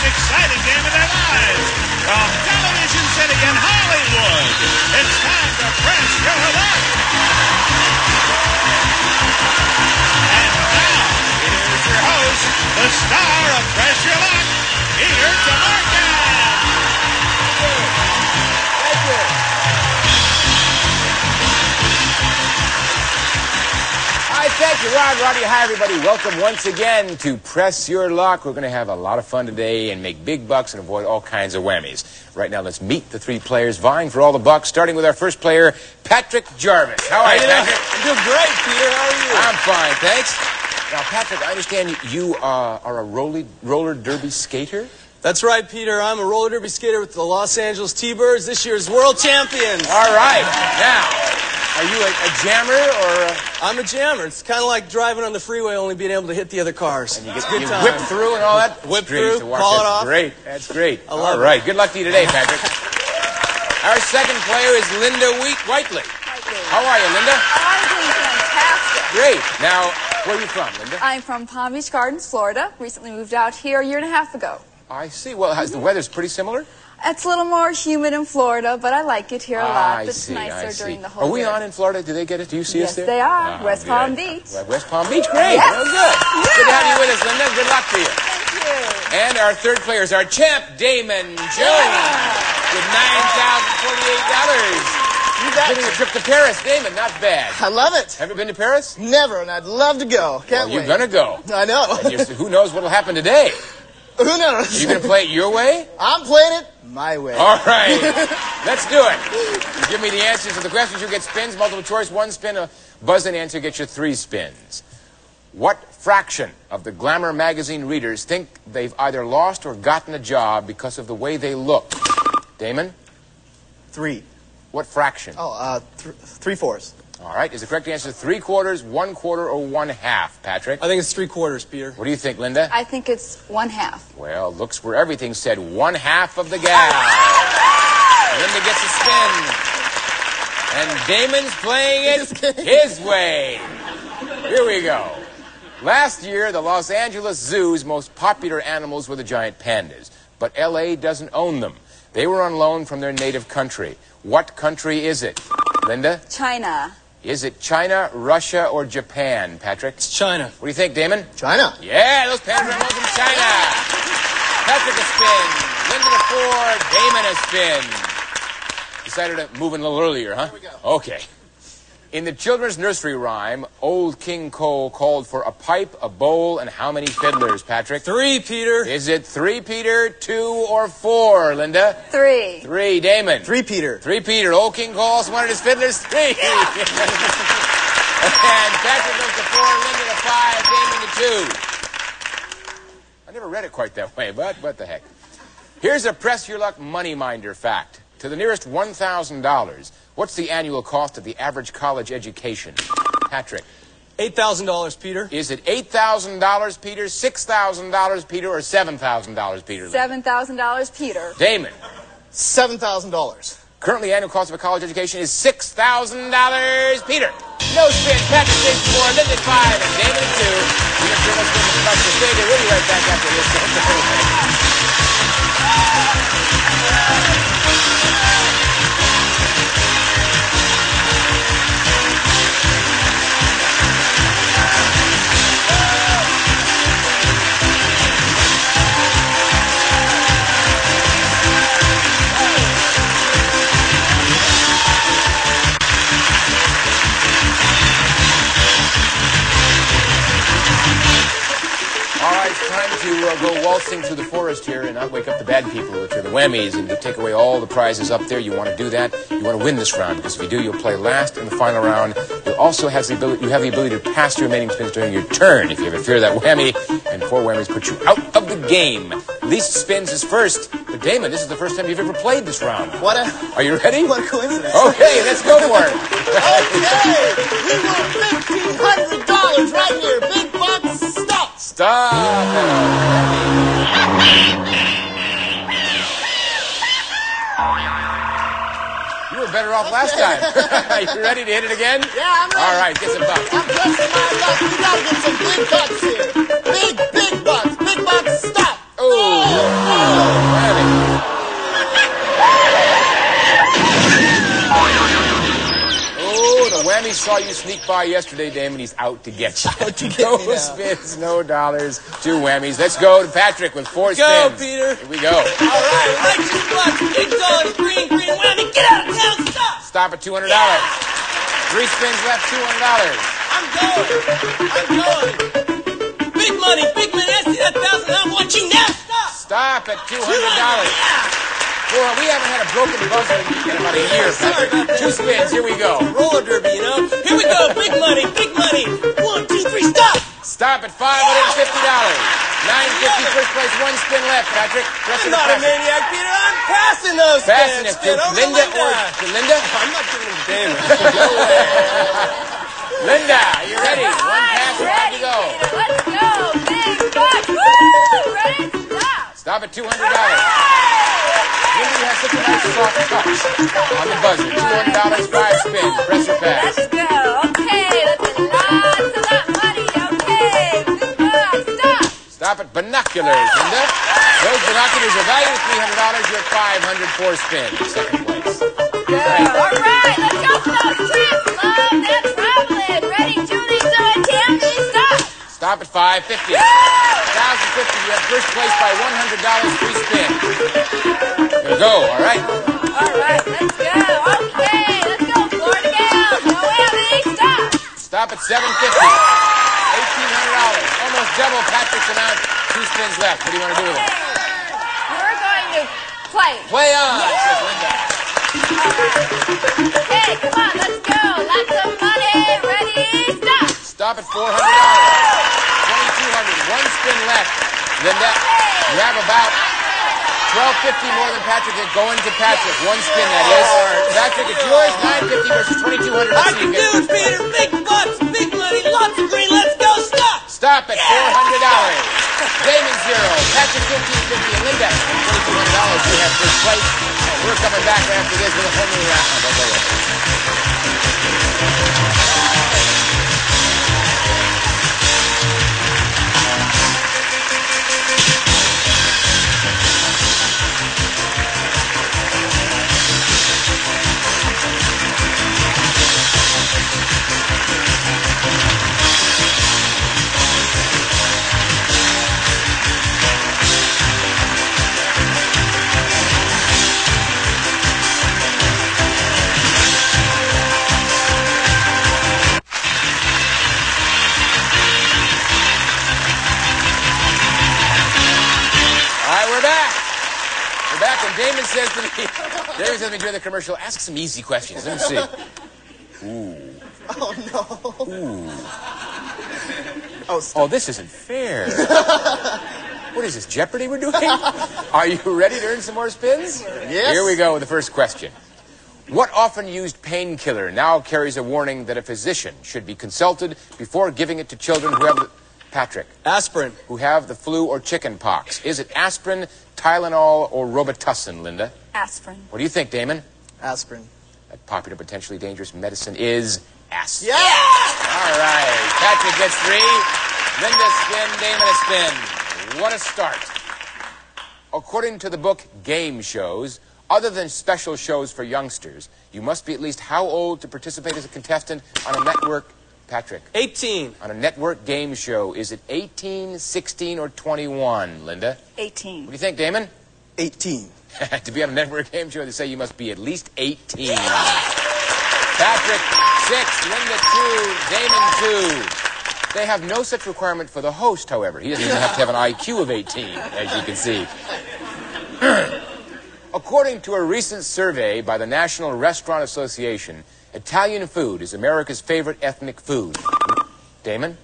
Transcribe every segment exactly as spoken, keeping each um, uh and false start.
exciting game of their lives. From Television City in Hollywood, it's time to press your luck. And now, here's your host, the star of Press Your Luck, Peter Tomarken. Thank you. Hi, thank you, Ron. Roddy, hi, everybody. Welcome once again to Press Your Luck. We're going to have a lot of fun today and make big bucks and avoid all kinds of whammies. Right now, let's meet the three players vying for all the bucks, starting with our first player, Patrick Jarvis. How are you, Patrick? I'm doing great, Peter. How are you? I'm fine, thanks. Now, Patrick, I understand you uh, are a roller, roller derby skater? That's right, Peter. I'm a roller derby skater with the Los Angeles T-Birds, this year's world champions. All right. Now, are you a, a jammer or a... I'm a jammer. It's kind of like driving on the freeway, only being able to hit the other cars. And you it's get good you time. whip through and all that? Whip Great through, to watch. call it That's off. Great. That's great. I love all right. it. Good luck to you today, Patrick. Our second player is Linda Wheat Whiteley. How are you, Linda? I'm doing fantastic. Great. Now, where are you from, Linda? I'm from Palm Beach Gardens, Florida. Recently moved out here a year and a half ago. I see. Well, has the weather's pretty similar? It's a little more humid in Florida, but I like it here a lot. I It's see, nicer I see. during the whole Are we year. on in Florida? Do they get it? Do you see Yes, us there? they are. Ah, West good. Palm Beach. Well, West Palm Beach, great. Yes. Well, good. Good to have you with us, Linda. Good luck to you. Thank you. And our third player is our champ, Damon Jones, with nine thousand forty-eight dollars. You bet. Getting a trip to Paris. Damon, not bad. I love it. Have you been to Paris? Never, and I'd love to go. Can't Well, you're wait. going to go. I know. And you're, who knows what will happen today? Who knows? Are you going to play it your way? I'm playing it my way. All right. Let's do it. Give me the answers to the questions. You get spins, multiple choice, one spin, a buzz-in answer gets you three spins. What fraction of the Glamour magazine readers think they've either lost or gotten a job because of the way they look? Damon? Three. What fraction? Oh, uh, th three fours. All right. Is the correct answer three quarters, one quarter, or one half, Patrick? I think it's three quarters, Peter. What do you think, Linda? I think it's one half. Well, looks where everything said one half of the gal. Linda gets a spin. And Damon's playing it his way. Here we go. Last year, the Los Angeles Zoo's most popular animals were the giant pandas. But L A doesn't own them. They were on loan from their native country. What country is it? Linda? China. Is it China, Russia, or Japan, Patrick? It's China. What do you think, Damon? China. Yeah, those pandas are on loan from China. Patrick a spin. Linda a four. Damon a spin. Decided to move in a little earlier, huh? Here we go. Okay. In the children's nursery rhyme, Old King Cole called for a pipe, a bowl, and how many fiddlers, Patrick? Three, Peter. Is it three, Peter, two, or four, Linda? Three. Three, Damon. Three Peter. Three, Peter. Old King Cole also wanted his fiddlers. Three. And Patrick goes to four, Linda to five, Damon to two. I never read it quite that way, but what the heck. Here's a Press Your Luck money minder fact. To the nearest one thousand dollars, what's the annual cost of the average college education? Patrick. eight thousand dollars, Peter. Is it eight thousand dollars, Peter, six thousand dollars, Peter, or seven thousand dollars, Peter? Seven thousand dollars, Peter. Damon. Seven thousand dollars. Currently, annual cost of a college education is six thousand dollars, Peter. No spin. Patrick takes four, Linda five, and Damon at two. We're going to turn this into Buster Stadium. We'll be right back after this. All right, it's time to uh, go waltzing through the forest here and not wake up the bad people, which are the whammies, and to take away all the prizes up there. You want to do that. You want to win this round, because if you do, you'll play last in the final round. You also has the ability, you have the ability to pass your remaining spins during your turn. If you ever fear that whammy, and four whammies put you out of the game. Least spins is first. But Damon, this is the first time you've ever played this round. What a... Are you ready? What a coincidence. Okay, let's go for it. Okay. We won fifteen hundred dollars right here. Big bucks. Stop. Stop. You were better off last time. Are you ready to hit it again? Yeah, I'm ready. All right, get some bucks. I'm pressing my luck. We gotta get some big bucks here. Big, big bucks. Big bucks. Stop. Oh. saw you sneak by yesterday, Damon. He's out to get you. Out to get no me now. spins, no dollars, two whammies. Let's go to Patrick with four Go, spins. Peter. Here we go. All right, electric bucks, big dollars, green, green whammy. Get out of town, stop. Stop at two hundred dollars. Three spins left, two hundred dollars. I'm going. I'm going. Big money, big money. I see that thousand. I want you now. Stop. Stop at two hundred dollars. Yeah. Boy, we haven't had a broken buzzer in about a year. Sorry about that. Two spins, here we go. Roller derby, you know. Here we go. Big money, big money. One, two, three, stop. Stop at five hundred fifty dollars. nine fifty first place, one spin left, Patrick. I'm Pressure to not a pressure. maniac, Peter. I'm passing those Passing spins. it Spin to over Linda or to Linda? I'm not giving it to Damon. Linda, are you ready? One pass, I'm one ready, to go. Peter. Let's go. Big bucks. Woo! Ready? Stop. Stop at two hundred dollars. Linda, you have such a nice soft touch on the buzzer. two hundred dollars, five spins. Press or pass. Let's go. Okay, that's a lot, a lot money. Okay, big bucks. Stop. Stop at binoculars, Linda. Those binoculars are valued at three hundred dollars. You're at five hundred, four spins. Second place. Go. All right, let's go for those trips. Love that traveling. Ready, Julie, so I can be stop. Stop at five fifty. Woo! one thousand fifty. You have first place by one hundred dollars. Three spins. There we go. All right. All right, let's go. Okay, let's go, Florida gals. No whammy. Stop. Stop at seven fifty. eighteen hundred dollars. Almost double Patrick's amount. Two spins left. What do you want to do with them? We're going to play. Play on, says Linda. Okay, come on, let's go. Lots of money. Ready? Stop. Stop at four hundred dollars. twenty-two hundred dollars. One spin left. Linda, you have about twelve fifty more than Patrick. Going to Patrick. One spin, that is. Patrick, it's yours. nine fifty versus twenty-two hundred. I Let's see can you do get. it, Peter. Big bucks, big money, lots of green. Let's go. Stop. Stop at four hundred dollars. Damon zero. Patrick fifteen fifty. And Linda twenty-two hundred dollars. You have first place. And we're coming back after this with a whole new round. Don't go away. Damon says to me, Damon says to me during the commercial, ask some easy questions. Let me see. Ooh. Oh, no. Ooh. Oh, stop. Oh, this isn't fair. What is this, Jeopardy we're doing? Are you ready to earn some more spins? Yes. Here we go with the first question. What often used painkiller now carries a warning that a physician should be consulted before giving it to children who have the... Patrick. Aspirin. Who have the flu or chicken pox. Is it aspirin, Tylenol, or Robitussin, Linda? Aspirin. What do you think, Damon? Aspirin. That popular, potentially dangerous medicine is aspirin. Yeah! All right. Patrick gets three. Linda spin, Damon a spin. What a start. According to the book Game Shows, other than special shows for youngsters, you must be at least how old to participate as a contestant on a network... Patrick. eighteen. On a network game show, is it eighteen, sixteen, or twenty-one, Linda? eighteen. What do you think, Damon? eighteen. To be on a network game show, they say you must be at least eighteen. Patrick, six. Linda, two. Damon, two. They have no such requirement for the host, however. He doesn't even have to have an I Q of eighteen, as you can see. According to a recent survey by the National Restaurant Association, Italian food is America's favorite ethnic food. Damon?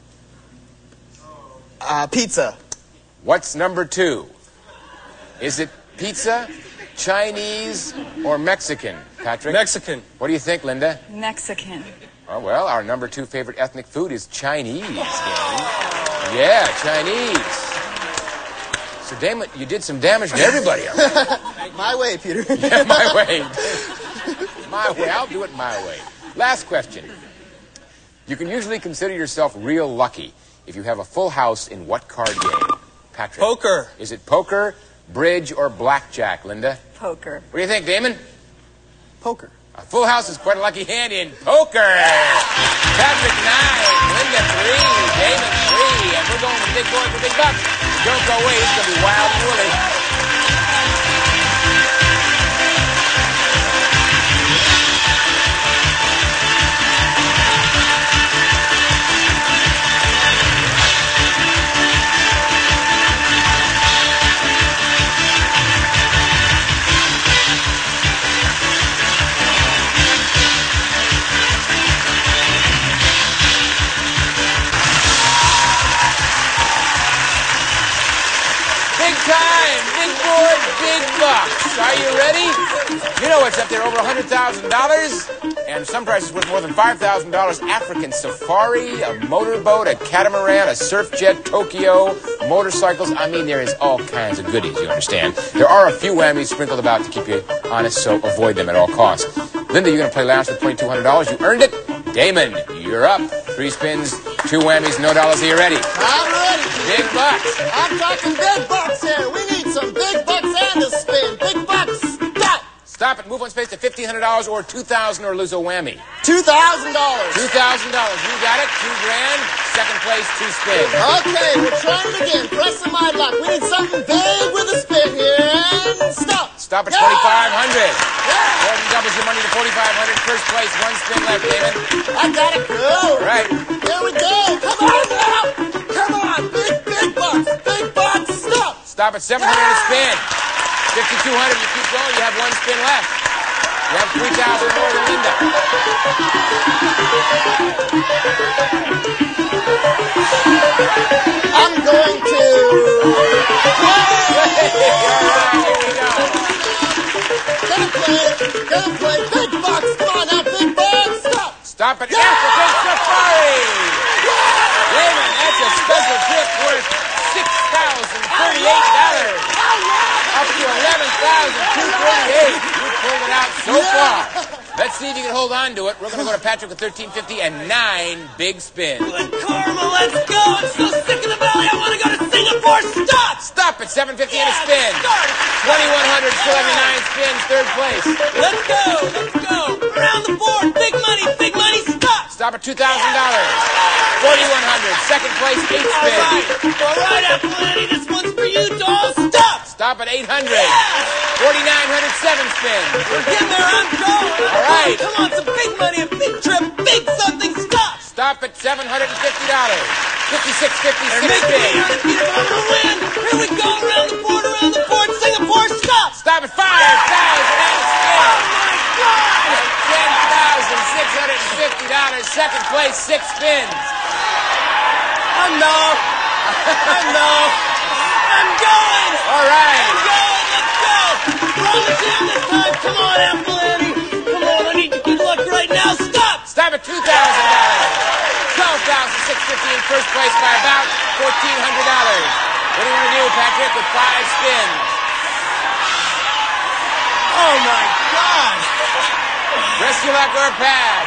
Uh, pizza. What's number two? Is it pizza, Chinese, or Mexican? Patrick? Mexican. What do you think, Linda? Mexican. Oh, well, our number two favorite ethnic food is Chinese, gang. Yeah, Chinese. So, Damon, you did some damage to everybody. My way, Peter. Yeah, my way. My way. I'll do it my way. Last question. You can usually consider yourself real lucky if you have a full house in what card game? Patrick. Poker. Is it poker, bridge, or blackjack, Linda? Poker. What do you think, Damon? Poker. A full house is quite a lucky hand in poker. Patrick, nine. Linda, three. Damon, three. And we're going to the big board for big bucks. Don't go away. It's going to be wild and woolly. Big time, big board, big bucks. Are you ready? You know what's up there, over one hundred thousand dollars. And some prices worth more than five thousand dollars. African safari, a motorboat, a catamaran, a surf jet, Tokyo, motorcycles. I mean, there is all kinds of goodies, you understand. There are a few whammies sprinkled about to keep you honest, so avoid them at all costs. Linda, you're going to play last with twenty-two hundred dollars. You earned it. Damon, you're up. Three spins, two whammies, no dollars. Are you ready? I'm ready. Big bucks. I'm talking big bucks here. We need some big bucks and a spin. Big bucks. Stop. Stop it. Move on space to fifteen hundred dollars or two thousand dollars or lose a whammy. Two thousand dollars. two thousand dollars. You got it. Two grand. Second place, two spins. Okay, we're trying it again. Pressing my luck. We need something big with a spin here. And stop. Stop at Yeah. twenty-five hundred dollars. Yeah. Gordon doubles your money to forty-five hundred dollars. First place, one spin left, Damon. I got it. Go. All right. Here we go. Come on now. Come on. Big, big bucks. Big bucks. Stop. Stop at seven hundred dollars a spin. fifty-two hundred dollars. You keep going. You have one spin left. You have three thousand dollars more than Linda. I'm going to... All right, here we go. Gonna play. Gonna play. Big bucks. Come on now. Big bucks. Stop. Stop at African Safari. Damon, that's a special trip worth six thousand thirty-eight dollars. Up to eleven thousand two hundred thirty-eight dollars. You pulled it out so far. Let's see if you can hold on to it. We're going to go to Patrick with thirteen fifty and nine big spins. Good karma, let's go. I'm so sick of the valley. I want to go to Singapore. Stop. Stop at seven fifty and a Yeah, spin. start. twenty-one hundred seventy-nine spins, third place. Let's go. Let's go. Around the board. Big money. Big money. Stop. Stop at two thousand dollars. forty-one hundred, second place, eight All spins. right. All right, Apple Annie. This one's for you, doll. Stop. Stop at eight hundred. forty-nine hundred, seven spins. We're getting there. I'm going. I'm All right. going. Come on, some big money, a big trip, big something. Stop. Stop at seven hundred fifty dollars. fifty-six fifty, They're six making me spins. unbeatable. I'm gonna win. Here we go. Around the board. Around the board. Singapore. Stop. Stop at five thousand and a spin. Oh my God. ten thousand six hundred fifty dollars, second place, six spins. I know. I know. I'm going. All right. I'm going. Let's go. We're on the jam this time. Come on, Apple Annie. Come on. I need your good luck right now. Stop. Stop at two thousand dollars. twelve thousand six hundred fifty dollars in first place by about fourteen hundred dollars. What do you want to do, Patrick, with five spins? Oh my God. Press your luck or pass.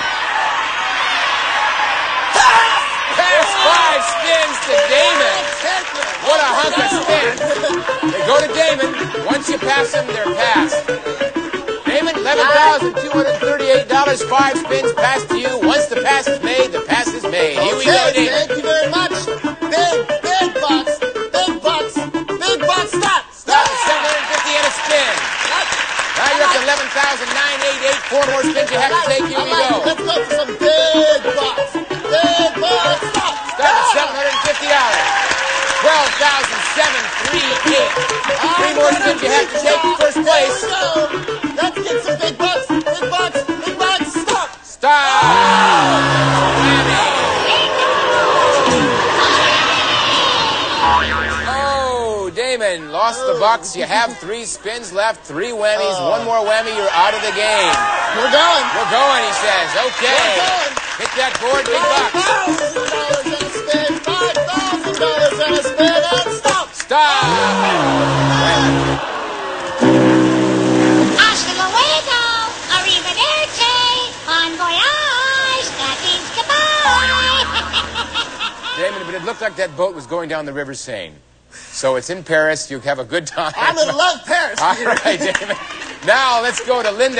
Pass five spins to Damon. What a hunk of spins. They go to Damon. Once you pass them, they're passed. Damon, eleven thousand two hundred thirty-eight dollars, five spins passed to you. Once the pass is made, the pass is made. Here we go, Okay, Damon. thank you very much. Big, big bucks. Big bucks. Big bucks. Stop. Stop at seven hundred fifty and a spin. Now you're up to eleven thousand nine hundred eighty-eight. Four more spins you have to take. Here we go. Let's go for some big bucks. Big bucks. Stop. Stop at seven hundred fifty dollars. twelve thousand seven hundred thirty-eight. Three more spins you have to take in first place. Here we go. Let's get some big bucks. Big bucks. Big bucks. Stop. Stop. Whammy. Oh, Damon, lost the bucks. You have three spins left, three whammies, one more whammy, you're out of the game. We're going. We're going, he says. Okay. We're going. Hit that board, big Five bucks. thousand dollars and a spin. Five thousand dollars and a spin. And stop. Stop. Hasta luego, arrivederci, bon voyage, that means goodbye. Damon, but it looked like that boat was going down the River Seine. So it's in Paris. You have a good time. I'm in love Paris. All right, Damon. Now let's go to Linda.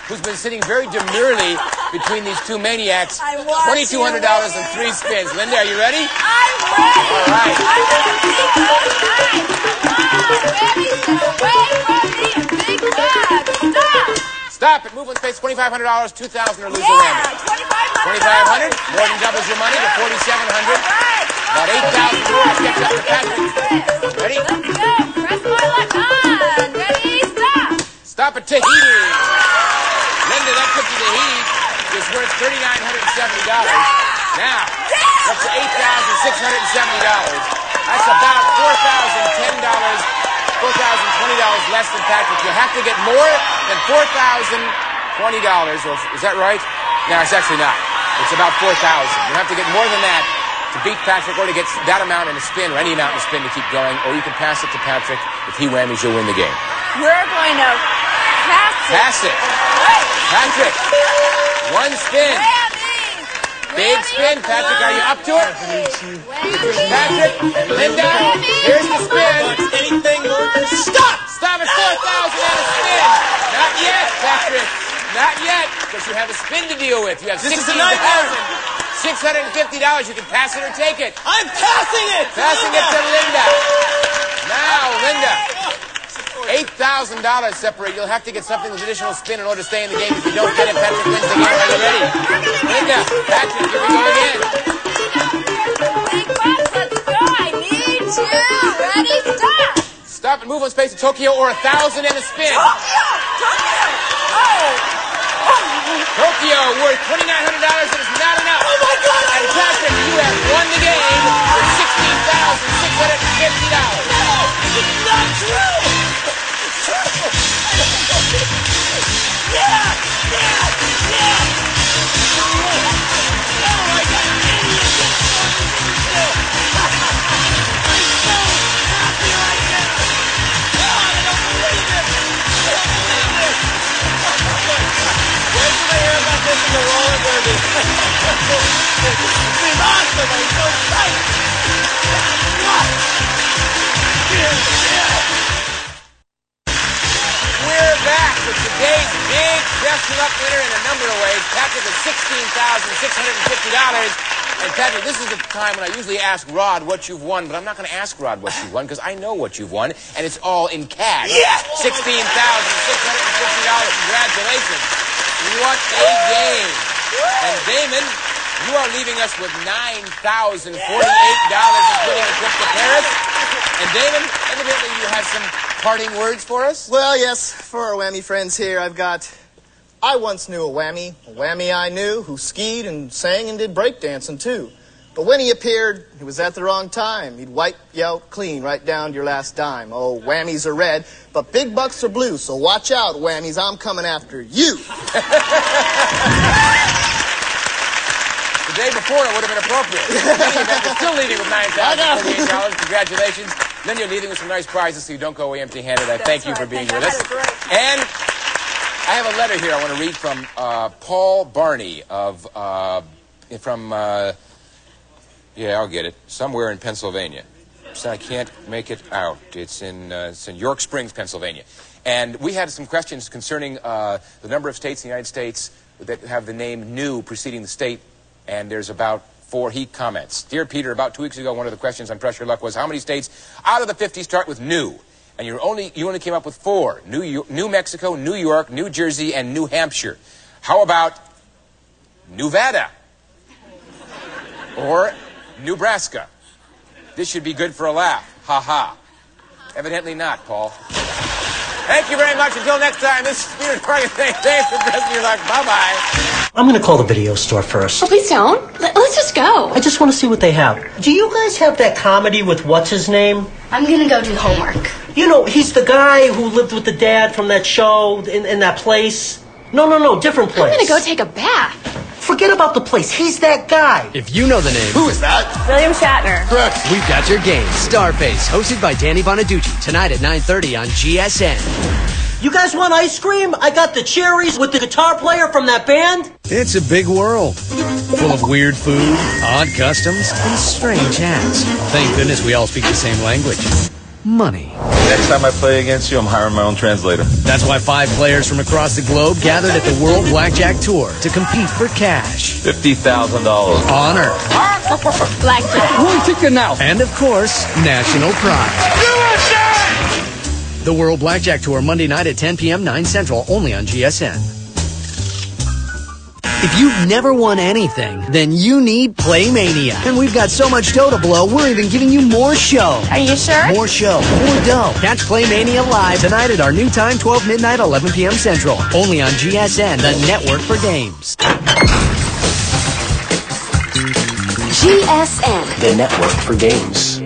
who's been sitting very demurely between these two maniacs. I'm watching. twenty-two hundred dollars and three spins. Linda, are you ready? I'm ready. All right. I want to see those eyes. Come on, ready, get away from me, big bag. Stop. Stop it. Move on space. twenty-five hundred dollars, two thousand dollars or lose Yeah, the whammy. twenty-five hundred twenty-five hundred dollars. dollars, more than doubles your money to forty-seven hundred dollars. All right. About eight thousand dollars gets up to Patrick. Ready? Let's go. Press my luck on. Ready, stop. Stop at Tahiti. Linda, that trip to Tahiti is worth three thousand nine hundred seventy dollars. Now, that's eight thousand six hundred seventy dollars. That's about four thousand ten dollars, four thousand twenty dollars less than Patrick. You have to get more than four thousand twenty dollars. Or is that right? No, it's actually not. It's about four thousand dollars. You have to get more than that to beat Patrick, or to get that amount in a spin, or any amount in a spin to keep going, or you can pass it to Patrick. If he whammies, you'll win the game. We're going to pass it. Pass it. Right. Patrick, one spin. Whammies. Big spin. Patrick, are you up to it? Whammies. Patrick, Linda, here's the spin. Anything more than stop! Stop at four thousand and a spin. Not yet, Patrick. Not yet, because you have a spin to deal with. You have This is a sixteen nightmare. thousand six hundred fifty dollars. You can pass it or take it. I'm passing it! Passing it to Linda. Now, Linda, eight thousand dollars separate. You'll have to get something with additional spin in order to stay in the game. If you don't get it, Patrick wins the game. Are you ready? Linda, Patrick, here we go again. Big bucks, let's go. I need you. Ready, stop. Stop and move on space to Tokyo or a thousand and a spin. Tokyo. Tokyo. Oh. Tokyo worth twenty-nine hundred dollars. It is not enough. Oh my God! And Patrick, you have won the game for sixteen thousand six hundred fifty dollars. No! It's not true! It's true! Yeah! Yeah! Yeah! Oh my God! Idiot! I'm so happy right now! God, I don't believe it! I don't believe it! Wait till I hear about this in the roller derby. I can't believe it. This is awesome. I'm so psyched. We're back with today's big Just Luck winner in a number of ways. Patrick with sixteen thousand six hundred fifty dollars. And Patrick, this is the time when I usually ask Rod what you've won, but I'm not going to ask Rod what you've won because I know what you've won, and it's all in cash. Yes! sixteen thousand six hundred fifty dollars. Congratulations. What a game. And Damon, you are leaving us with nine thousand forty-eight dollars, including a trip to Paris. And Damon, evidently you have some parting words for us? Well, yes, for our whammy friends here, I've got... I once knew a whammy, a whammy I knew, who skied and sang and did breakdancing, too. But when he appeared, it was at the wrong time. He'd wipe you out clean right down to your last dime. Oh, whammies are red, but big bucks are blue, so watch out, whammies, I'm coming after you. The day before, it would have been appropriate. You're still leading with nine thousand forty-eight dollars. Congratulations. Then you're leading with some nice prizes, so you don't go away empty-handed. I thank you for being with us. And I have a letter here I want to read from uh, Paul Barney of, uh, from, uh, yeah, I'll get it, somewhere in Pennsylvania. So I can't make it out. It's in, uh, it's in York Springs, Pennsylvania. And we had some questions concerning uh, the number of states in the United States that have the name new preceding the state, and there's about four. He comments. Dear Peter, about two weeks ago, one of the questions on Press Your Luck was how many states out of the fifty start with new? And you only you only came up with four: New New Mexico, New York, New Jersey, and New Hampshire. How about Nevada or Nebraska? This should be good for a laugh. Ha ha. Evidently not, Paul. Thank you very much. Until next time, this is Peter Corrigan. Thanks for pressing your luck. Bye bye. I'm going to call the video store first. Oh, please don't. Let- Let's just go. I just want to see what they have. Do you guys have that comedy with what's his name? I'm gonna go do homework. You know, he's the guy who lived with the dad from that show in, in that place. No, no, no, different place. I'm gonna go take a bath. Forget about the place. He's that guy. If you know the name, Who is that? William Shatner. Correct. we've got your game. Starface, hosted by Danny Bonaducci, tonight at nine thirty on G S N. You guys want ice cream? I got the cherries with the guitar player from that band. It's a big world, full of weird food, odd customs, and strange hats. Thank goodness we all speak the same language. Money. Next time I play against you, I'm hiring my own translator. That's why five players from across the globe gathered at the World Blackjack Tour to compete for cash, fifty thousand dollars. honor, Blackjack. One ticket now. and of course, national pride. U S A! The World Blackjack Tour, Monday night at ten p.m., nine Central, only on G S N. If you've never won anything, then you need Playmania. And we've got so much dough to blow, we're even giving you more show. Are you sure? More show, more dough. Catch Playmania live tonight at our new time, twelve midnight, eleven p.m. Central. Only on G S N, the network for games. G S N, the network for games.